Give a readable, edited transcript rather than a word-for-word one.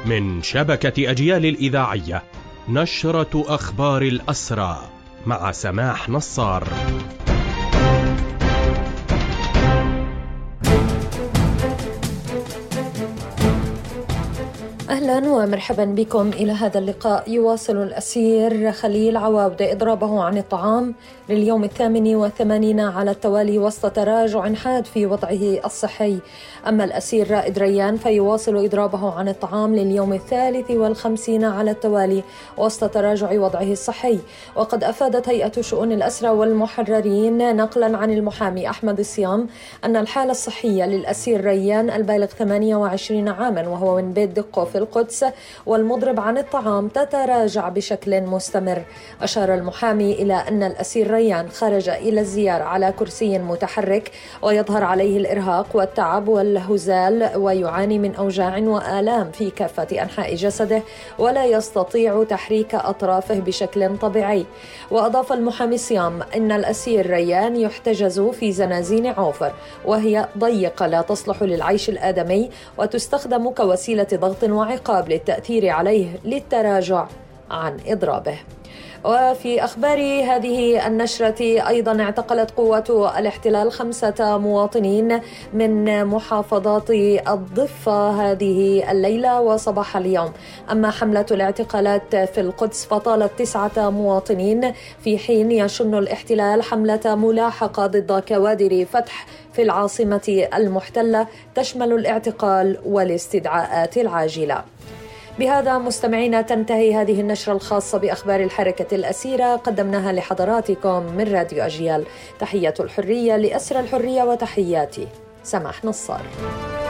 من شبكة أجيال الإذاعية، نشرة أخبار الأسرى مع سماح نصار. أهلا ومرحبا بكم إلى هذا اللقاء. يواصل الأسير خليل عواودة إضرابه عن الطعام لليوم 88 على التوالي وسط تراجع حاد في وضعه الصحي. أما الأسير رائد ريان فيواصل إضرابه عن الطعام لليوم 53 على التوالي وسط تراجع وضعه الصحي. وقد أفادت هيئة شؤون الأسرى والمحررين نقلا عن المحامي أحمد الصيام أن الحالة الصحية للأسير ريان البالغ 28 عاما وهو من بيت دقو في القدس والمضرب عن الطعام تتراجع بشكل مستمر. أشار المحامي إلى أن الأسير ريان خرج إلى الزيارة على كرسي متحرك ويظهر عليه الإرهاق والتعب والهزال ويعاني من أوجاع وآلام في كافة أنحاء جسده ولا يستطيع تحريك أطرافه بشكل طبيعي. وأضاف المحامي صيام أن الأسير ريان يحتجز في زنازين عوفر وهي ضيقة لا تصلح للعيش الآدمي وتستخدم كوسيلة ضغط وعقاب للتأثير عليه للتراجع عن إضرابه. وفي أخبار هذه النشرة أيضا اعتقلت قوات الاحتلال 5 مواطنين من محافظات الضفة هذه الليلة وصباح اليوم. أما حملة الاعتقالات في القدس فطالت 9 مواطنين في حين يشن الاحتلال حملة ملاحقة ضد كوادر فتح في العاصمة المحتلة تشمل الاعتقال والاستدعاءات العاجلة. بهذا مستمعينا تنتهي هذه النشرة الخاصة بأخبار الحركة الأسيرة قدمناها لحضراتكم من راديو أجيال. تحية الحرية لأسرى الحرية وتحياتي سماح نصار.